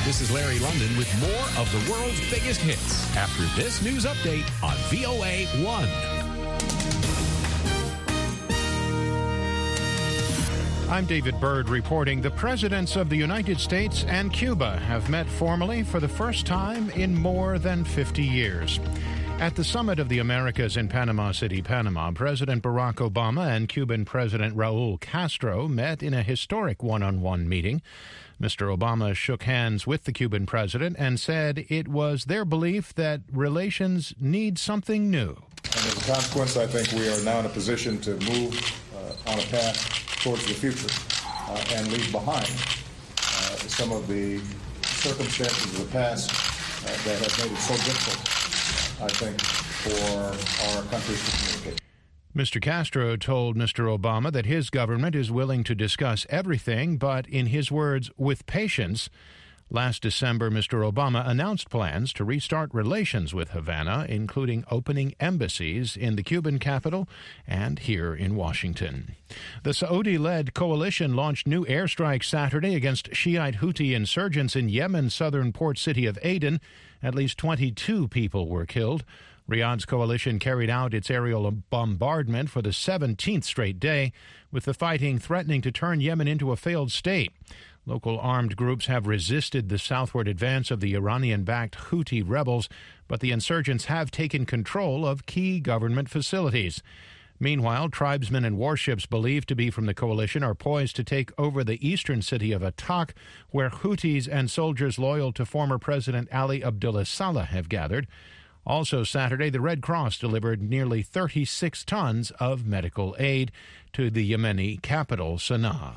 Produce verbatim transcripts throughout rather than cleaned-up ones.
This is Larry London with more of the world's biggest hits after this news update on V O A one. I'm David Byrd reporting the presidents of the United States and Cuba have met formally for the first time in more than fifty years. At the Summit of the Americas in Panama City, Panama, President Barack Obama and Cuban President Raul Castro met in a historic one-on-one meeting. Mister Obama shook hands with the Cuban president and said it was their belief that relations need something new. And as a consequence, I think we are now in a position to move uh, on a path towards the future uh, and leave behind uh, some of the circumstances of the past uh, that have made it so difficult, I think, for our countries to communicate. Mister Castro told Mister Obama that his government is willing to discuss everything, but in his words, with patience. Last December, Mister Obama announced plans to restart relations with Havana, including opening embassies in the Cuban capital and here in Washington. The Saudi-led coalition launched new airstrikes Saturday against Shiite Houthi insurgents in Yemen's southern port city of Aden. At least twenty-two people were killed. Riyadh's coalition carried out its aerial bombardment for the seventeenth straight day, with the fighting threatening to turn Yemen into a failed state. Local armed groups have resisted the southward advance of the Iranian-backed Houthi rebels, but the insurgents have taken control of key government facilities. Meanwhile, tribesmen and warships believed to be from the coalition are poised to take over the eastern city of Atak, where Houthis and soldiers loyal to former President Ali Abdullah Saleh have gathered. Also Saturday, the Red Cross delivered nearly thirty-six tons of medical aid to the Yemeni capital, Sana'a.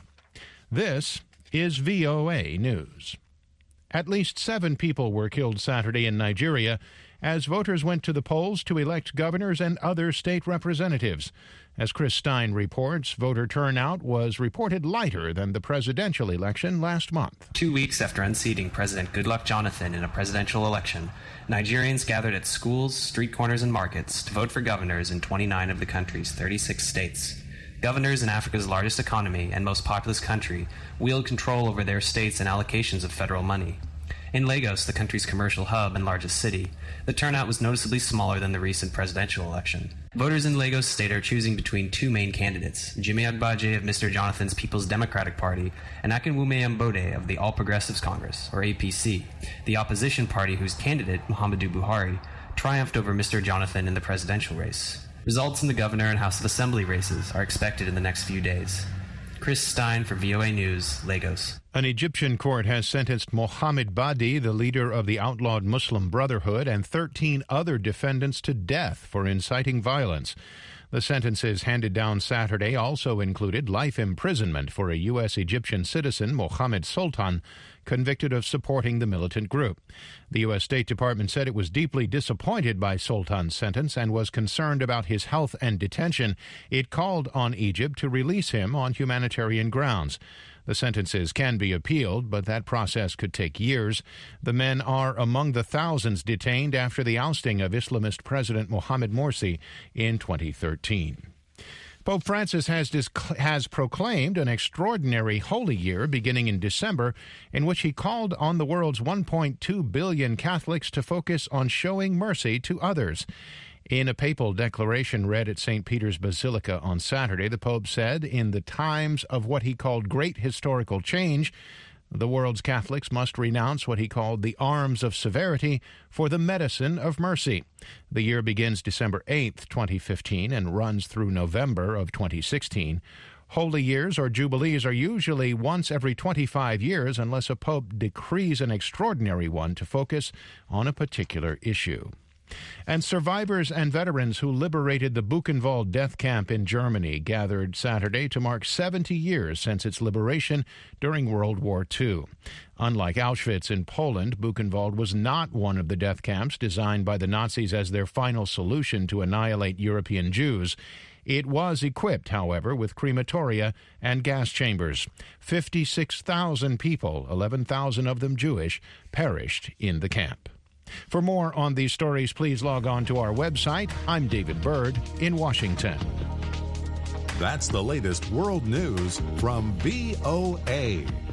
This is V O A News. At least seven people were killed Saturday in Nigeria as voters went to the polls to elect governors and other state representatives. As Chris Stein reports, voter turnout was reported lighter than the presidential election last month. Two weeks after unseating President Goodluck Jonathan in a presidential election, Nigerians gathered at schools, street corners, and markets to vote for governors in twenty-nine of the country's thirty-six states. Governors in Africa's largest economy and most populous country wield control over their states and allocations of federal money. In Lagos, the country's commercial hub and largest city, the turnout was noticeably smaller than the recent presidential election. Voters in Lagos State are choosing between two main candidates, Jimmy Agbaje of Mister Jonathan's People's Democratic Party and Akinwume Ambode of the All Progressives Congress, or A P C, the opposition party whose candidate, Muhammadu Buhari, triumphed over Mister Jonathan in the presidential race. Results in the governor and House of Assembly races are expected in the next few days. Chris Stein for V O A News, Lagos. An Egyptian court has sentenced Mohamed Badi, the leader of the outlawed Muslim Brotherhood, and thirteen other defendants to death for inciting violence. The sentences handed down Saturday also included life imprisonment for a U S Egyptian citizen, Mohammed Sultan, convicted of supporting the militant group. The U S State Department said it was deeply disappointed by Sultan's sentence and was concerned about his health and detention. It called on Egypt to release him on humanitarian grounds. The sentences can be appealed, but that process could take years. The men are among the thousands detained after the ousting of Islamist President Mohamed Morsi in twenty thirteen. Pope Francis has, dis- has proclaimed an extraordinary holy year beginning in December, in which he called on the world's one point two billion Catholics to focus on showing mercy to others. In a papal declaration read at Saint Peter's Basilica on Saturday, the Pope said, in the times of what he called great historical change, the world's Catholics must renounce what he called the arms of severity for the medicine of mercy. The year begins December eighth, twenty fifteen, and runs through November of twenty sixteen. Holy years or jubilees are usually once every twenty-five years unless a pope decrees an extraordinary one to focus on a particular issue. And survivors and veterans who liberated the Buchenwald death camp in Germany gathered Saturday to mark seventy years since its liberation during World War Two. Unlike Auschwitz in Poland, Buchenwald was not one of the death camps designed by the Nazis as their final solution to annihilate European Jews. It was equipped, however, with crematoria and gas chambers. fifty-six thousand people, eleven thousand of them Jewish, perished in the camp. For more on these stories, please log on to our website. I'm David Byrd in Washington. That's the latest world news from V O A.